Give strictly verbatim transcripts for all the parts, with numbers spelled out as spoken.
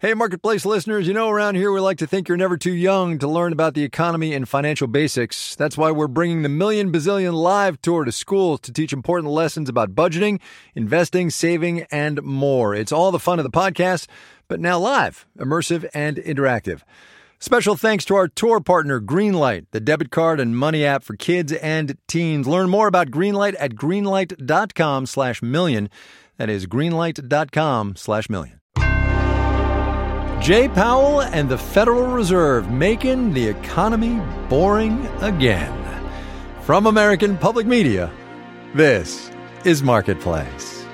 Hey, Marketplace listeners, you know around here we like to think you're never too young to learn about the economy and financial basics. That's why we're bringing the Million Bazillion Live Tour to schools to teach important lessons about budgeting, investing, saving, and more. It's all the fun of the podcast, but now live, immersive, and interactive. Special thanks to our tour partner, Greenlight, the debit card and money app for kids and teens. Learn more about Greenlight at greenlight.com slash million. That is greenlight.com slash million. Jay Powell and the Federal Reserve making the economy boring again. From American Public Media, this is Marketplace.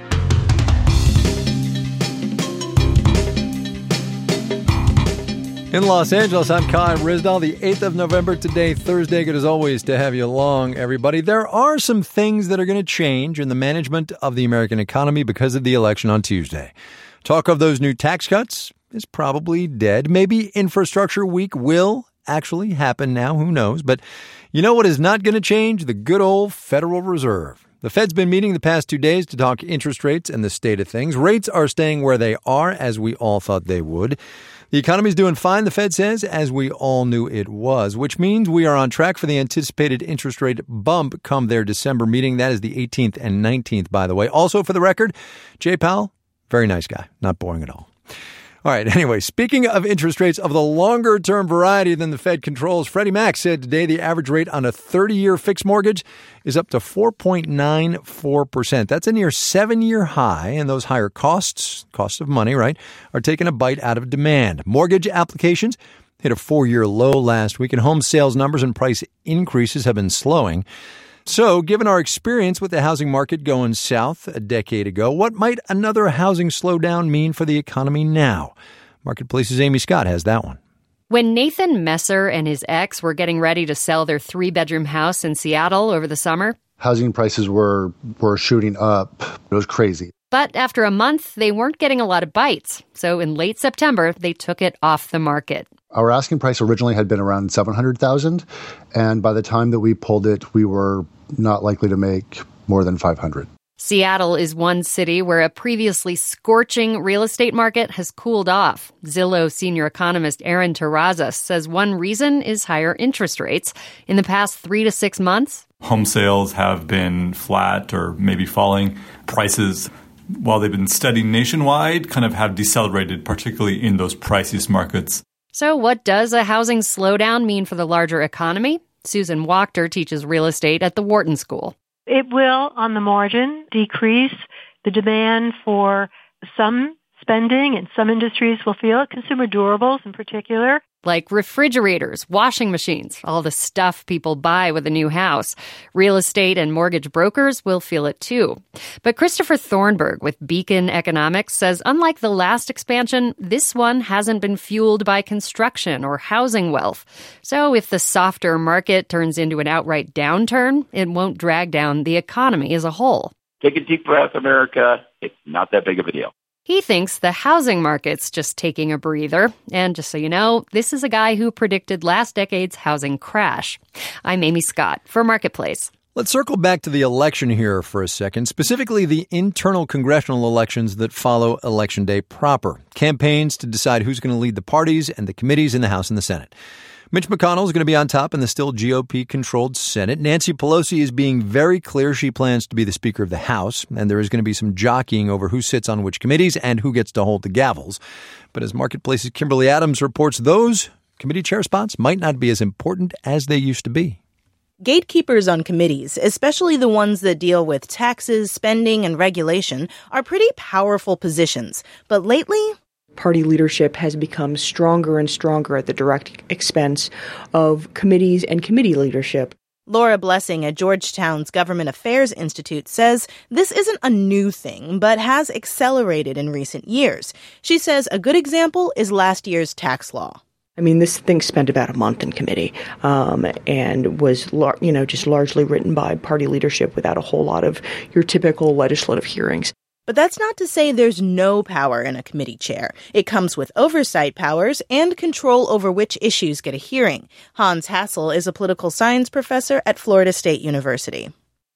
In Los Angeles, I'm Kai Ryssdal, the eighth of November today, Thursday. Good as always to have you along, everybody. There are some things that are going to change in the management of the American economy because of the election on Tuesday. Talk of those new tax cuts is probably dead. Maybe Infrastructure Week will actually happen now. Who knows? But you know what is not going to change? The good old Federal Reserve. The Fed's been meeting the past two days to talk interest rates and the state of things. Rates are staying where they are, as we all thought they would. The economy's doing fine, the Fed says, as we all knew it was, which means we are on track for the anticipated interest rate bump come their December meeting. That is the eighteenth and nineteenth, by the way. Also, for the record, Jay Powell, very nice guy, not boring at all. All right, anyway, speaking of interest rates of the longer-term variety than the Fed controls, Freddie Mac said today the average rate on a thirty-year fixed mortgage is up to four point nine four percent. That's a near seven-year high, and those higher costs, costs of money, right, are taking a bite out of demand. Mortgage applications hit a four-year low last week, and home sales numbers and price increases have been slowing. So, given our experience with the housing market going south a decade ago, what might another housing slowdown mean for the economy now? Marketplace's Amy Scott has that one. When Nathan Messer and his ex were getting ready to sell their three-bedroom house in Seattle over the summer, housing prices were, were shooting up. It was crazy. But after a month, they weren't getting a lot of bites. So in late September, they took it off the market. Our asking price originally had been around seven hundred thousand dollars, and by the time that we pulled it, we were not likely to make more than five hundred thousand dollars. Seattle is one city where a previously scorching real estate market has cooled off. Zillow senior economist Aaron Terrazas says one reason is higher interest rates. In the past three to six months, home sales have been flat or maybe falling. Prices, while they've been steady nationwide, kind of have decelerated, particularly in those priciest markets. So what does a housing slowdown mean for the larger economy? Susan Wachter teaches real estate at the Wharton School. It will, on the margin, decrease the demand for some spending, and some industries will feel it, consumer durables in particular. Like refrigerators, washing machines, all the stuff people buy with a new house. Real estate and mortgage brokers will feel it too. But Christopher Thornburg with Beacon Economics says unlike the last expansion, this one hasn't been fueled by construction or housing wealth. So if the softer market turns into an outright downturn, it won't drag down the economy as a whole. Take a deep breath, America. It's not that big of a deal. He thinks the housing market's just taking a breather. And just so you know, this is a guy who predicted last decade's housing crash. I'm Amy Scott for Marketplace. Let's circle back to the election here for a second, specifically the internal congressional elections that follow Election Day proper. Campaigns to decide who's going to lead the parties and the committees in the House and the Senate. Mitch McConnell is going to be on top in the still G O P-controlled Senate. Nancy Pelosi is being very clear she plans to be the Speaker of the House, and there is going to be some jockeying over who sits on which committees and who gets to hold the gavels. But as Marketplace's Kimberly Adams reports, those committee chair spots might not be as important as they used to be. Gatekeepers on committees, especially the ones that deal with taxes, spending, and regulation, are pretty powerful positions. But lately, party leadership has become stronger and stronger at the direct expense of committees and committee leadership. Laura Blessing at Georgetown's Government Affairs Institute says this isn't a new thing, but has accelerated in recent years. She says a good example is last year's tax law. I mean, this thing spent about a month in committee um, and was, lar- you know, just largely written by party leadership without a whole lot of your typical legislative hearings. But that's not to say there's no power in a committee chair. It comes with oversight powers and control over which issues get a hearing. Hans Hassel is a political science professor at Florida State University.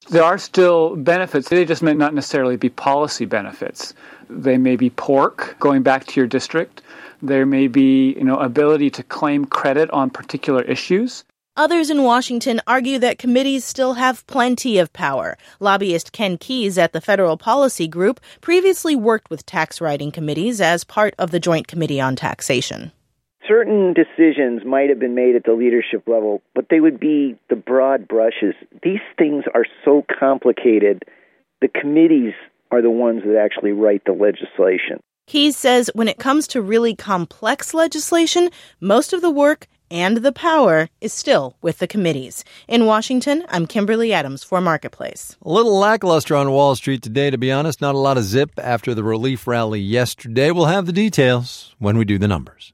There are still benefits. They just may not necessarily be policy benefits. They may be pork, going back to your district. There may be, you know, ability to claim credit on particular issues. Others in Washington argue that committees still have plenty of power. Lobbyist Ken Keyes at the Federal Policy Group previously worked with tax writing committees as part of the Joint Committee on Taxation. Certain decisions might have been made at the leadership level, but they would be the broad brushes. These things are so complicated. The committees are the ones that actually write the legislation. Keyes says when it comes to really complex legislation, most of the work and the power is still with the committees. In Washington, I'm Kimberly Adams for Marketplace. A little lackluster on Wall Street today, to be honest. Not a lot of zip after the relief rally yesterday. We'll have the details when we do the numbers.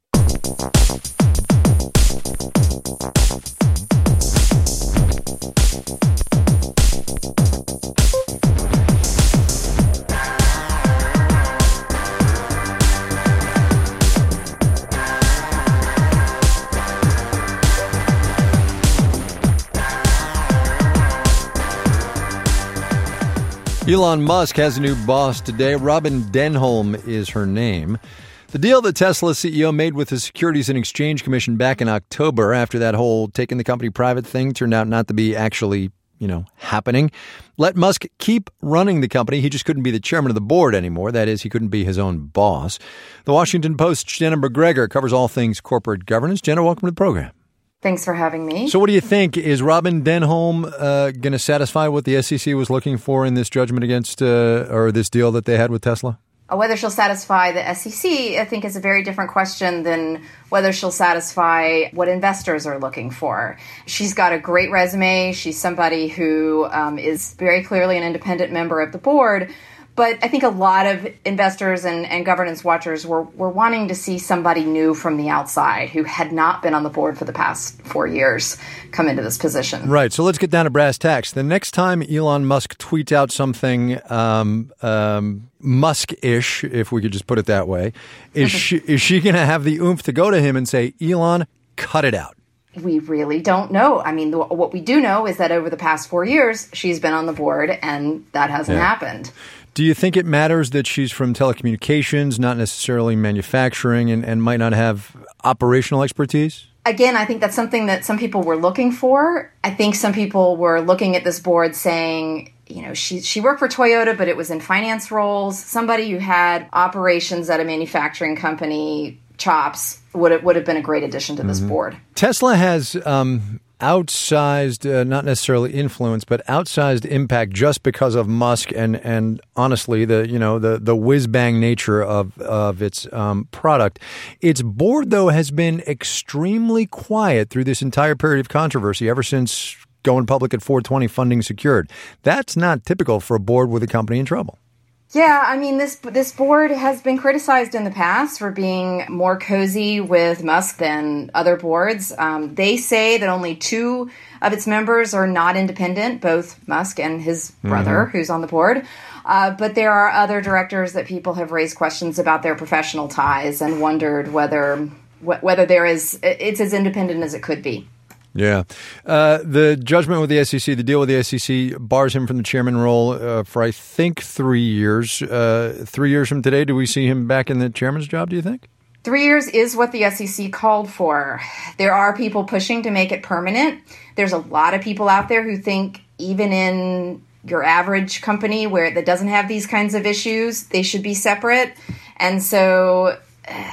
Elon Musk has a new boss today. Robin Denholm is her name. The deal that Tesla C E O made with the Securities and Exchange Commission back in October after that whole taking the company private thing turned out not to be actually, you know, happening, let Musk keep running the company. He just couldn't be the chairman of the board anymore. That is, he couldn't be his own boss. The Washington Post's Jenna McGregor covers all things corporate governance. Jenna, welcome to the program. Thanks for having me. So what do you think? Is Robin Denholm uh, going to satisfy what the S E C was looking for in this judgment against, uh, or this deal that they had with Tesla? Whether she'll satisfy the S E C, I think, is a very different question than whether she'll satisfy what investors are looking for. She's got a great resume. She's somebody who um, is very clearly an independent member of the board. But I think a lot of investors and, and governance watchers were, were wanting to see somebody new from the outside who had not been on the board for the past four years come into this position. Right. So let's get down to brass tacks. The next time Elon Musk tweets out something um, um, Musk-ish, if we could just put it that way, is she, is she going to have the oomph to go to him and say, Elon, cut it out? We really don't know. I mean, the, what we do know is that over the past four years, she's been on the board, and that hasn't yeah. happened. Do you think it matters that she's from telecommunications, not necessarily manufacturing, and, and might not have operational expertise? Again, I think that's something that some people were looking for. I think some people were looking at this board saying, you know, she she worked for Toyota, but it was in finance roles. Somebody who had operations at a manufacturing company, chops, would have, would have been a great addition to this mm-hmm. board. Tesla has um, outsized, uh, not necessarily influence, but outsized impact just because of Musk and, and honestly, the you know the the whiz bang nature of of its um, product. Its board, though, has been extremely quiet through this entire period of controversy ever since going public at four twenty, funding secured. That's not typical for a board with a company in trouble. Yeah, I mean, this this board has been criticized in the past for being more cozy with Musk than other boards. Um, they say that only two of its members are not independent, both Musk and his brother, mm-hmm. who's on the board. Uh, but there are other directors that people have raised questions about their professional ties and wondered whether whether there is it's as independent as it could be. Yeah. Uh, the judgment with the S E C, the deal with the S E C, bars him from the chairman role uh, for, I think, three years. Uh, three years from today, do we see him back in the chairman's job, do you think? Three years is what the S E C called for. There are people pushing to make it permanent. There's a lot of people out there who think even in your average company where that doesn't have these kinds of issues, they should be separate. And so uh,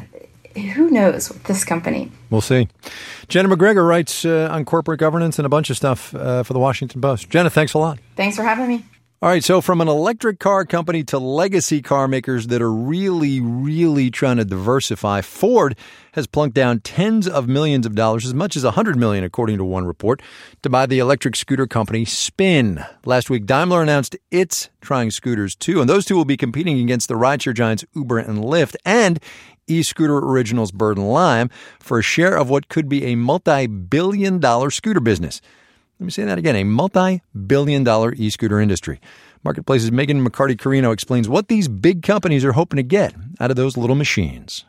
who knows with this company? We'll see. Jenna McGregor writes uh, on corporate governance and a bunch of stuff uh, for the Washington Post. Jenna, thanks a lot. Thanks for having me. All right, so from an electric car company to legacy car makers that are really, really trying to diversify, Ford has plunked down tens of millions of dollars, as much as one hundred million dollars, according to one report, to buy the electric scooter company Spin. Last week, Daimler announced it's trying scooters too, and those two will be competing against the rideshare giants Uber and Lyft and e-scooter originals Bird and Lime for a share of what could be a multi-billion dollar scooter business. Let me say that again, a multi-billion dollar e-scooter industry. Marketplace's Megan McCarty-Carino explains what these big companies are hoping to get out of those little machines.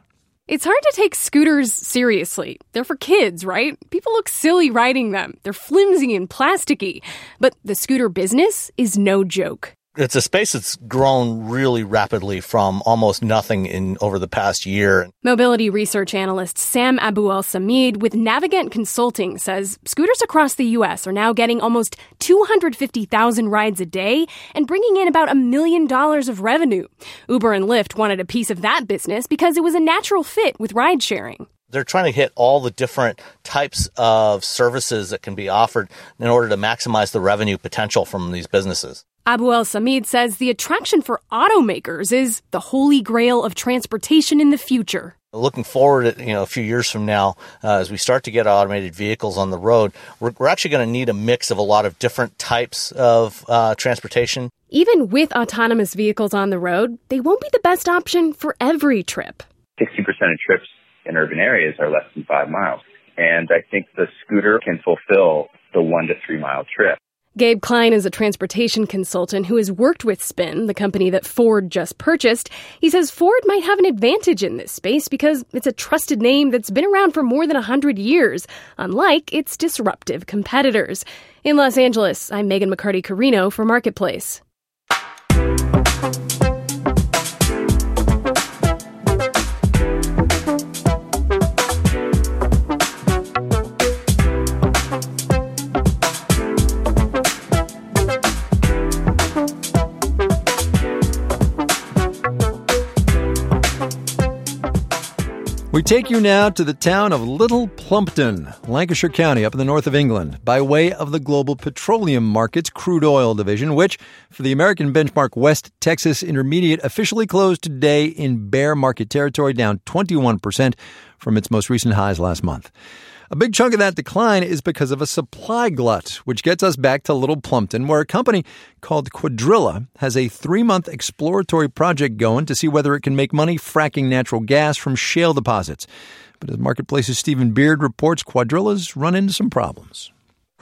It's hard to take scooters seriously. They're for kids, right? People look silly riding them. They're flimsy and plasticky. But the scooter business is no joke. It's a space that's grown really rapidly from almost nothing in over the past year. Mobility research analyst Sam Abu-El-Samid with Navigant Consulting says scooters across the U S are now getting almost two hundred fifty thousand rides a day and bringing in about a million dollars of revenue. Uber and Lyft wanted a piece of that business because it was a natural fit with ride sharing. They're trying to hit all the different types of services that can be offered in order to maximize the revenue potential from these businesses. Abu-El-Samid says the attraction for automakers is the holy grail of transportation in the future. Looking forward at, you know, a few years from now, uh, as we start to get automated vehicles on the road, we're, we're actually going to need a mix of a lot of different types of uh, transportation. Even with autonomous vehicles on the road, they won't be the best option for every trip. sixty percent of trips in urban areas are less than five miles. And I think the scooter can fulfill the one to three mile trip. Gabe Klein is a transportation consultant who has worked with Spin, the company that Ford just purchased. He says Ford might have an advantage in this space because it's a trusted name that's been around for more than one hundred years, unlike its disruptive competitors. In Los Angeles, I'm Megan McCarty-Carino for Marketplace. We take you now to the town of Little Plumpton, Lancashire County, up in the north of England, by way of the Global Petroleum Markets crude oil division, which, for the American benchmark West Texas Intermediate, officially closed today in bear market territory, down twenty-one percent from its most recent highs last month. A big chunk of that decline is because of a supply glut, which gets us back to Little Plumpton, where a company called Quadrilla has a three-month exploratory project going to see whether it can make money fracking natural gas from shale deposits. But as Marketplace's Stephen Beard reports, Quadrilla's run into some problems.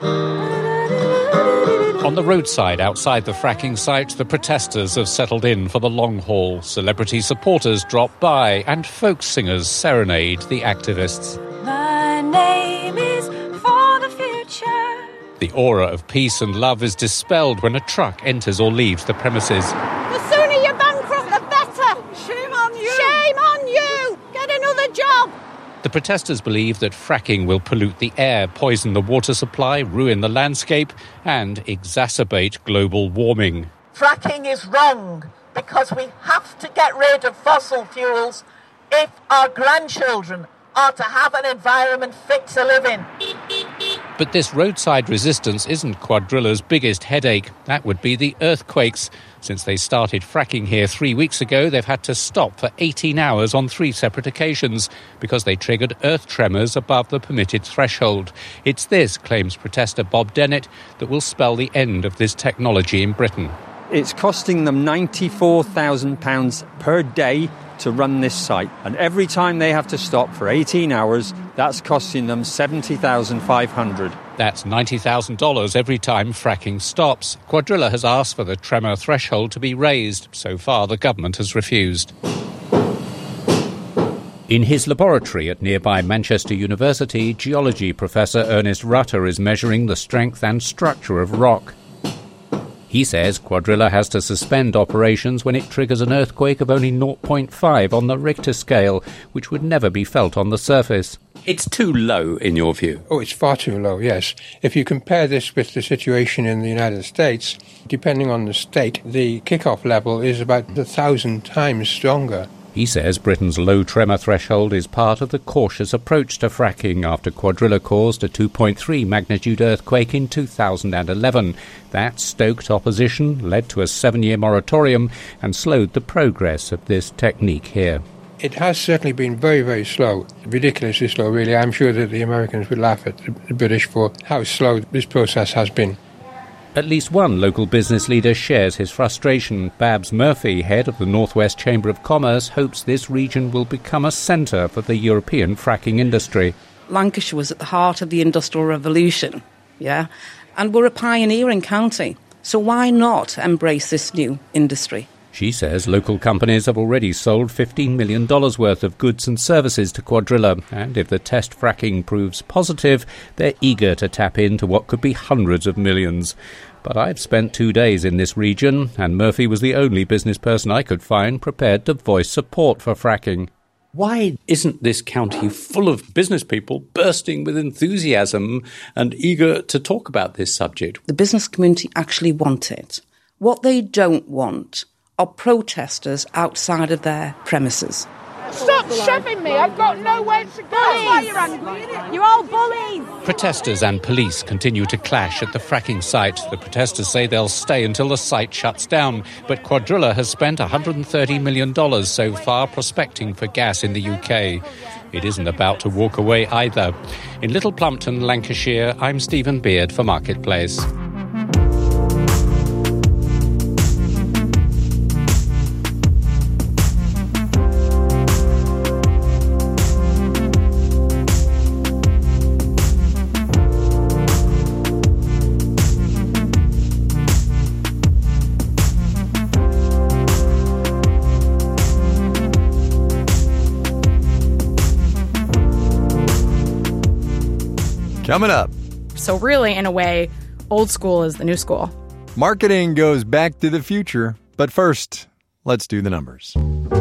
On the roadside outside the fracking site, the protesters have settled in for the long haul. Celebrity supporters drop by and folk singers serenade the activists. My name is for the future. The aura of peace and love is dispelled when a truck enters or leaves the premises. The sooner you bankrupt, the better. Shame on you. Shame on you. Get another job. The protesters believe that fracking will pollute the air, poison the water supply, ruin the landscape, and exacerbate global warming. Fracking is wrong because we have to get rid of fossil fuels if our grandchildren are to have an environment fit to live in. But this roadside resistance isn't Quadrilla's biggest headache. That would be the earthquakes. Since they started fracking here three weeks ago, they've had to stop for eighteen hours on three separate occasions because they triggered earth tremors above the permitted threshold. It's this, claims protester Bob Dennett, that will spell the end of this technology in Britain. It's costing them ninety-four thousand pounds per day to run this site. And every time they have to stop for eighteen hours, that's costing them seventy thousand five hundred dollars. That's ninety thousand dollars every time fracking stops. Quadrilla has asked for the tremor threshold to be raised. So far, the government has refused. In his laboratory at nearby Manchester University, geology professor Ernest Rutter is measuring the strength and structure of rock. He says Quadrilla has to suspend operations when it triggers an earthquake of only zero point five on the Richter scale, which would never be felt on the surface. It's too low, in your view? Oh, it's far too low, yes. If you compare this with the situation in the United States, depending on the state, the kickoff level is about a thousand times stronger. He says Britain's low tremor threshold is part of the cautious approach to fracking after Quadrilla caused a two point three magnitude earthquake in two thousand eleven. That stoked opposition, led to a seven-year moratorium, and slowed the progress of this technique here. It has certainly been very, very slow, ridiculously slow, really. I'm sure that the Americans would laugh at the British for how slow this process has been. At least one local business leader shares his frustration. Babs Murphy, head of the Northwest Chamber of Commerce, hopes this region will become a centre for the European fracking industry. Lancashire was at the heart of the Industrial Revolution, yeah, and we're a pioneering county. So why not embrace this new industry? She says local companies have already sold fifteen million dollars worth of goods and services to Cuadrilla, and if the test fracking proves positive, they're eager to tap into what could be hundreds of millions. But I've spent two days in this region, and Murphy was the only business person I could find prepared to voice support for fracking. Why isn't this county full of business people bursting with enthusiasm and eager to talk about this subject? The business community actually want it. What they don't want are protesters outside of their premises. Stop shoving me! I've got nowhere to go! That's why you're angry! You're all bullies! Protesters and police continue to clash at the fracking site. The protesters say they'll stay until the site shuts down, but Cuadrilla has spent one hundred thirty million dollars so far prospecting for gas in the U K. It isn't about to walk away either. In Little Plumpton, Lancashire, I'm Stephen Beard for Marketplace. Coming up. So really, in a way, old school is the new school. Marketing goes back to the future. But first, let's do the numbers.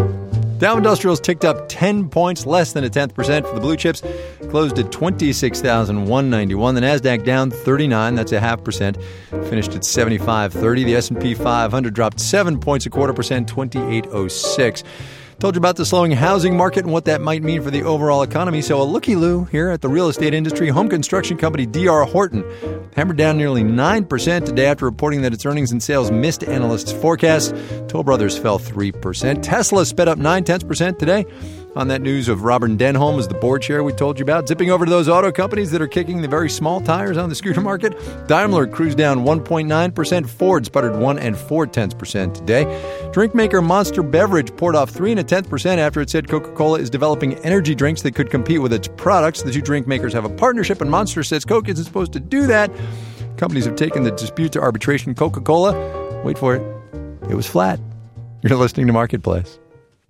Dow Industrials ticked up ten points, less than a tenth percent for the blue chips, closed at twenty-six thousand one hundred ninety-one. The Nasdaq down thirty-nine, that's a half percent, finished at seventy-five thirty. The S and P five hundred dropped seven points, a quarter percent, twenty-eight oh six. Told you about the slowing housing market and what that might mean for the overall economy. So a looky-loo here at the real estate industry. Home construction company D R Horton hammered down nearly nine percent today after reporting that its earnings and sales missed analysts' forecasts. Toll Brothers fell three percent. Tesla sped up nine tenths percent today. On that news of Robert Denholm as the board chair we told you about. Zipping over to those auto companies that are kicking the very small tires on the scooter market. Daimler cruised down one point nine percent. Ford sputtered one and four tenths percent today. Drink maker Monster Beverage poured off three and a tenth percent after it said Coca-Cola is developing energy drinks that could compete with its products. The two drink makers have a partnership, and Monster says Coke isn't supposed to do that. Companies have taken the dispute to arbitration. Coca-Cola, wait for it, it was flat. You're listening to Marketplace.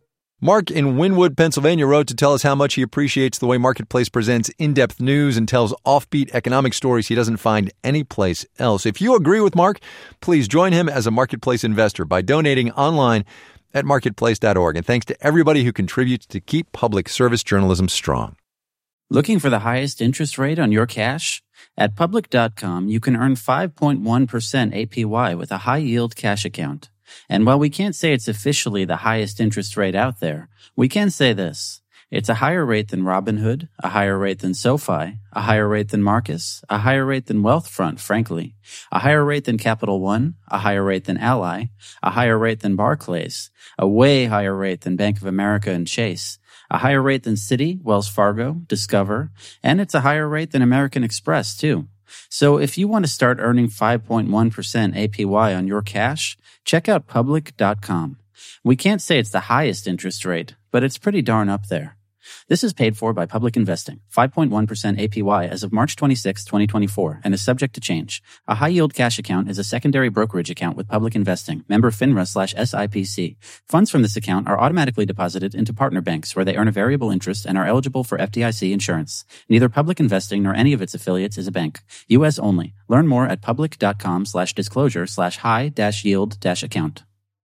Mark in Wynwood, Pennsylvania, wrote to tell us how much he appreciates the way Marketplace presents in-depth news and tells offbeat economic stories he doesn't find anyplace else. If you agree with Mark, please join him as a Marketplace investor by donating online at marketplace dot org. And thanks to everybody who contributes to keep public service journalism strong. Looking for the highest interest rate on your cash? At public dot com, you can earn five point one percent A P Y with a high-yield cash account. And while we can't say it's officially the highest interest rate out there, we can say this. It's a higher rate than Robinhood, a higher rate than SoFi, a higher rate than Marcus, a higher rate than Wealthfront, frankly, a higher rate than Capital One, a higher rate than Ally, a higher rate than Barclays, a way higher rate than Bank of America and Chase, a higher rate than Citi, Wells Fargo, Discover, and it's a higher rate than American Express, too. So if you want to start earning five point one percent A P Y on your cash, check out public dot com. We can't say it's the highest interest rate, but it's pretty darn up there. This is paid for by Public Investing, five point one percent A P Y as of March twenty-sixth, twenty twenty-four, and is subject to change. A high-yield cash account is a secondary brokerage account with Public Investing, member FINRA slash S I P C. Funds from this account are automatically deposited into partner banks where they earn a variable interest and are eligible for F D I C insurance. Neither Public Investing nor any of its affiliates is a bank. U S only. Learn more at public dot com slash disclosure slash high dash yield dash account.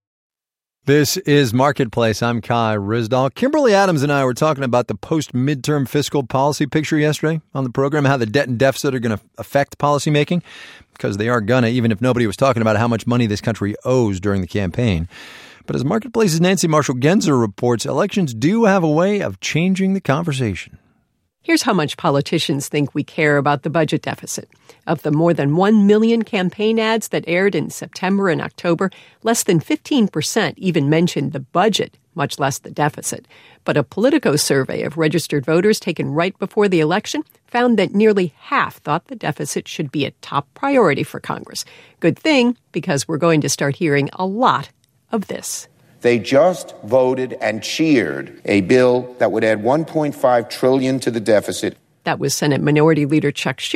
This is Marketplace. I'm Kai Ryssdal. Kimberly Adams and I were talking about the post-midterm fiscal policy picture yesterday on the program, how the debt and deficit are going to affect policymaking, because they are going to, even if nobody was talking about how much money this country owes during the campaign. But as Marketplace's Nancy Marshall-Genzer reports, elections do have a way of changing the conversation. Here's how much politicians think we care about the budget deficit. Of the more than one million campaign ads that aired in September and October, less than fifteen percent even mentioned the budget, much less the deficit. But a Politico survey of registered voters taken right before the election found that nearly half thought the deficit should be a top priority for Congress. Good thing, because we're going to start hearing a lot of this. They just voted and cheered a bill that would add one point five trillion dollars to the deficit. That was Senate Minority Leader Chuck Schumer.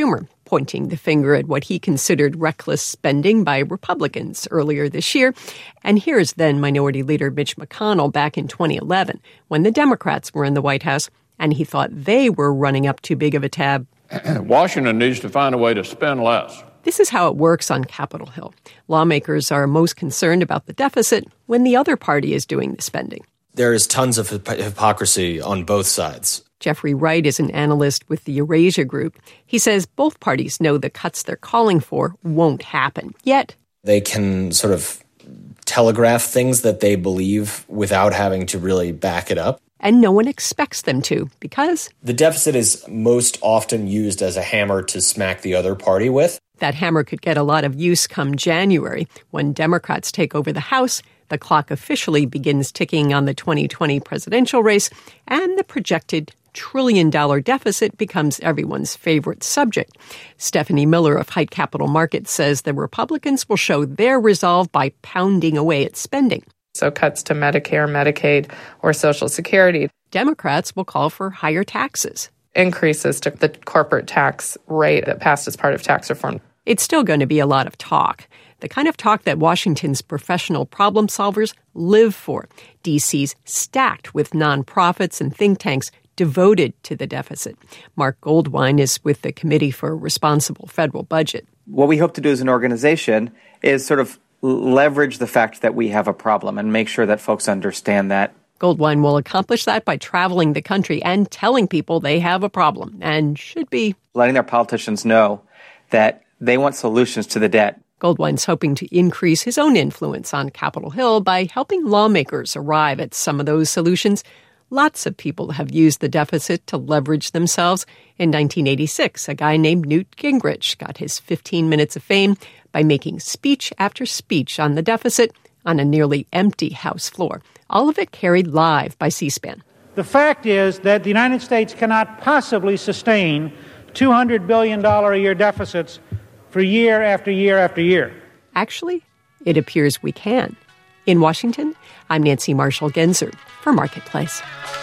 pointing the finger at what he considered reckless spending by Republicans earlier this year. And here's then Minority Leader Mitch McConnell back in twenty eleven, when the Democrats were in the White House, and he thought they were running up too big of a tab. Washington needs to find a way to spend less. This is how it works on Capitol Hill. Lawmakers are most concerned about the deficit when the other party is doing the spending. There is tons of hip- hypocrisy on both sides. Jeffrey Wright is an analyst with the Eurasia Group. He says both parties know the cuts they're calling for won't happen. Yet, they can sort of telegraph things that they believe without having to really back it up. And no one expects them to, because the deficit is most often used as a hammer to smack the other party with. That hammer could get a lot of use come January. When Democrats take over the House, the clock officially begins ticking on the twenty twenty presidential race, and the projected trillion-dollar deficit becomes everyone's favorite subject. Stephanie Miller of Haidt Capital Markets says the Republicans will show their resolve by pounding away at spending. So cuts to Medicare, Medicaid, or Social Security. Democrats will call for higher taxes. Increases to the corporate tax rate that passed as part of tax reform. It's still going to be a lot of talk. The kind of talk that Washington's professional problem solvers live for. D C's stacked with nonprofits and think tanks devoted to the deficit. Mark Goldwein is with the Committee for a Responsible Federal Budget. What we hope to do as an organization is sort of leverage the fact that we have a problem and make sure that folks understand that. Goldwein will accomplish that by traveling the country and telling people they have a problem and should be letting their politicians know that they want solutions to the debt. Goldwein's hoping to increase his own influence on Capitol Hill by helping lawmakers arrive at some of those solutions. Lots of people have used the deficit to leverage themselves. In nineteen eighty-six, a guy named Newt Gingrich got his fifteen minutes of fame by making speech after speech on the deficit on a nearly empty House floor. All of it carried live by C-SPAN. The fact is that the United States cannot possibly sustain two hundred billion dollars a year deficits for year after year after year. Actually, it appears we can. In Washington, I'm Nancy Marshall-Genzer for Marketplace.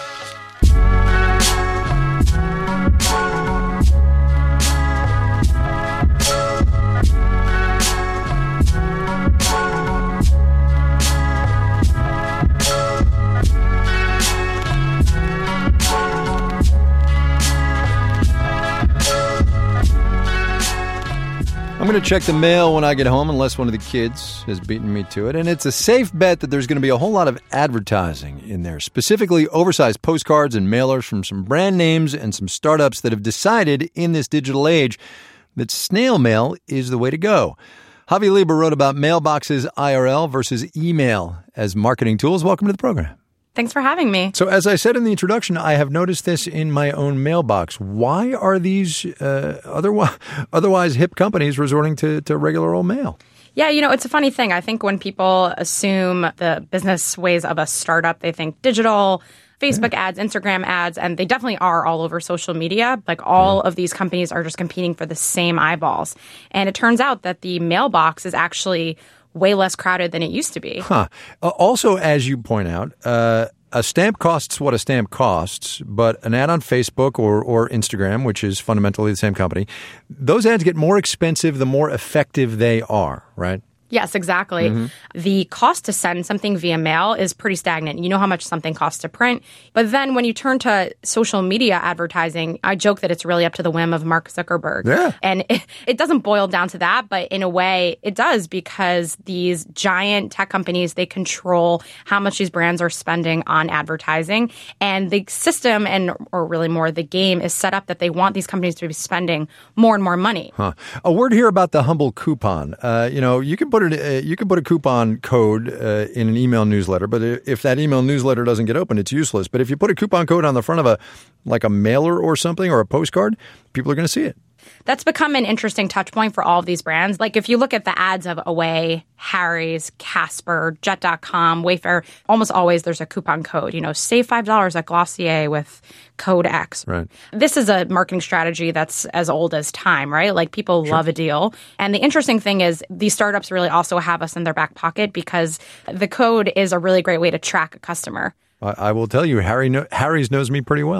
I'm going to check the mail when I get home, unless one of the kids has beaten me to it. And it's a safe bet that there's going to be a whole lot of advertising in there, specifically oversized postcards and mailers from some brand names and some startups that have decided in this digital age that snail mail is the way to go. Javi Lieber wrote about mailboxes I R L versus email as marketing tools. Welcome to the program. Thanks for having me. So as I said in the introduction, I have noticed this in my own mailbox. Why are these uh, otherwise, otherwise hip companies resorting to, to regular old mail? Yeah, you know, it's a funny thing. I think when people assume the business ways of a startup, they think digital, Facebook yeah. ads, Instagram ads, and they definitely are all over social media. Like all yeah. of these companies are just competing for the same eyeballs. And it turns out that the mailbox is actually way less crowded than it used to be. Huh. Uh, also, as you point out, uh, a stamp costs what a stamp costs, but an ad on Facebook or, or Instagram, which is fundamentally the same company, those ads get more expensive the more effective they are, right? Yes, exactly. Mm-hmm. The cost to send something via mail is pretty stagnant. You know how much something costs to print. But then when you turn to social media advertising, I joke that it's really up to the whim of Mark Zuckerberg. Yeah. And it, it doesn't boil down to that, but in a way it does, because these giant tech companies, they control how much these brands are spending on advertising. And the system, and or really more the game, is set up that they want these companies to be spending more and more money. Huh. A word here about the humble coupon. Uh, you know, you can put Put it, uh, you can put a coupon code uh, in an email newsletter, but if that email newsletter doesn't get open, it's useless. But if you put a coupon code on the front of a like a mailer or something or a postcard, people are going to see it. That's become an interesting touch point for all of these brands. Like if you look at the ads of Away, Harry's, Casper, Jet dot com, Wayfair, almost always there's a coupon code. You know, save five dollars at Glossier with code X. Right. This is a marketing strategy that's as old as time, right? Like people Sure. love a deal. And the interesting thing is these startups really also have us in their back pocket, because the code is a really great way to track a customer. I, I will tell you, Harry, know, Harry's knows me pretty well.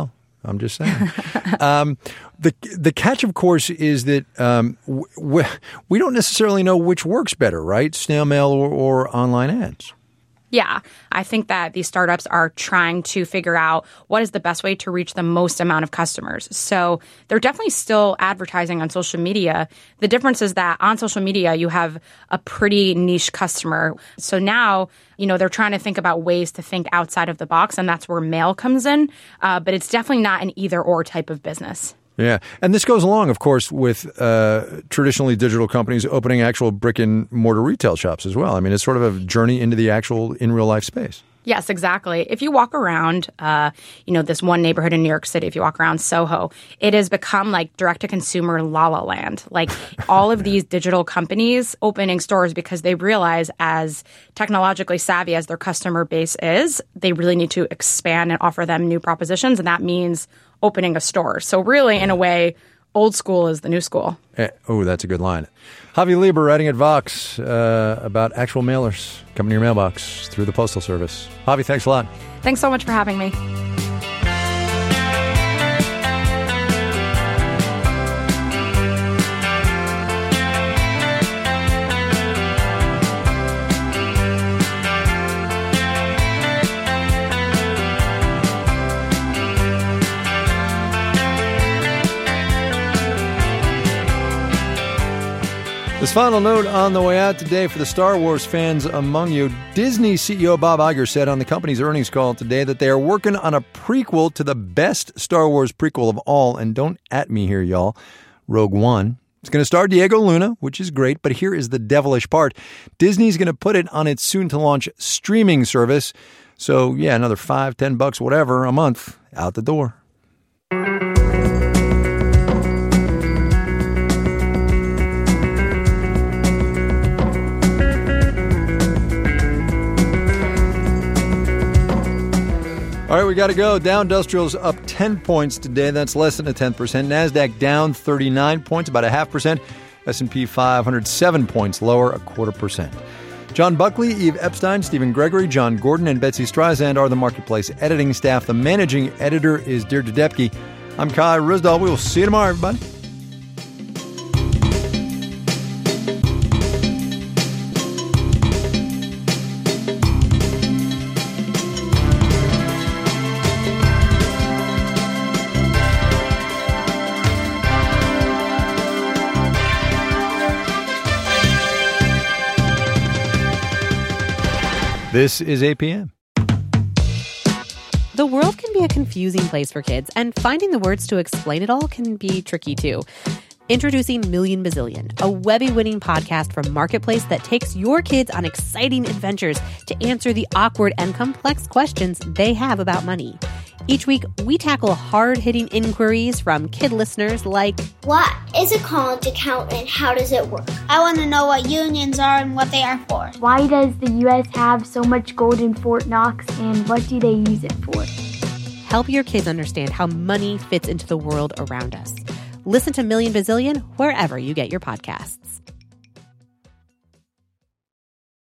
I'm just saying. um, the the catch, of course, is that um, we, we don't necessarily know which works better, right? Snail mail or, or online ads. Yeah, I think that these startups are trying to figure out what is the best way to reach the most amount of customers. So they're definitely still advertising on social media. The difference is that on social media, you have a pretty niche customer. So now, you know, they're trying to think about ways to think outside of the box, and that's where mail comes in. Uh, but it's definitely not an either-or type of business. Yeah. And this goes along, of course, with uh, traditionally digital companies opening actual brick and mortar retail shops as well. I mean, it's sort of a journey into the actual in real life space. Yes, exactly. If you walk around, uh, you know, this one neighborhood in New York City, if you walk around Soho, it has become like direct-to-consumer La La Land. Like all of these digital companies opening stores because they realize as technologically savvy as their customer base is, they really need to expand and offer them new propositions. And that means opening a store. So really, in a way, old school is the new school. Eh, oh, that's a good line. Javi Lieber writing at Vox uh, about actual mailers coming to your mailbox through the Postal Service. Javi, thanks a lot. Thanks so much for having me. This final note on the way out today for the Star Wars fans among you. Disney C E O Bob Iger said on the company's earnings call today that they are working on a prequel to the best Star Wars prequel of all. And don't at me here, y'all. Rogue One. It's going to star Diego Luna, which is great. But here is the devilish part. Disney's going to put it on its soon-to-launch streaming service. So, yeah, another five, ten bucks, whatever, a month out the door. All right, we got to go. Dow Industrials up ten points today. That's less than a tenth percent. NASDAQ down thirty-nine points, about a half percent. S and P five hundred seven points lower, a quarter percent. John Buckley, Eve Epstein, Stephen Gregory, John Gordon, and Betsy Streisand are the Marketplace editing staff. The managing editor is Deirdre Depke. I'm Kai Ryssdal. We will see you tomorrow, everybody. This is A P M. The world can be a confusing place for kids, and finding the words to explain it all can be tricky too. Introducing Million Bazillion, a Webby-winning podcast from Marketplace that takes your kids on exciting adventures to answer the awkward and complex questions they have about money. Each week, we tackle hard-hitting inquiries from kid listeners like, what is a college account and how does it work? I want to know what unions are and what they are for. Why does the U S have so much gold in Fort Knox and what do they use it for? Help your kids understand how money fits into the world around us. Listen to Million Bazillion wherever you get your podcasts.